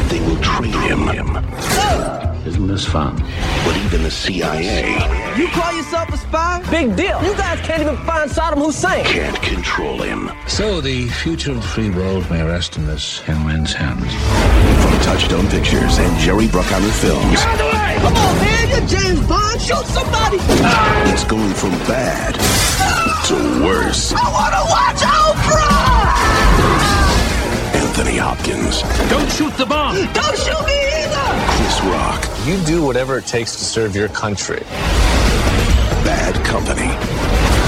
they will train him. Isn't this fun? But even the CIA... You call yourself a spy? Big deal. You guys can't even find Saddam Hussein. ...can't control him. So the future of the free world may rest in this young man's hands. From Touchstone Pictures and Jerry Bruckheimer Films... Get out of the way! Come on, man! You're James Bond! Shoot somebody! It's going from bad to worse. I want to watch Oprah! Anthony Hopkins. Don't shoot the bomb! Don't shoot me either! Chris Rock. You do whatever it takes to serve your country. Bad Company.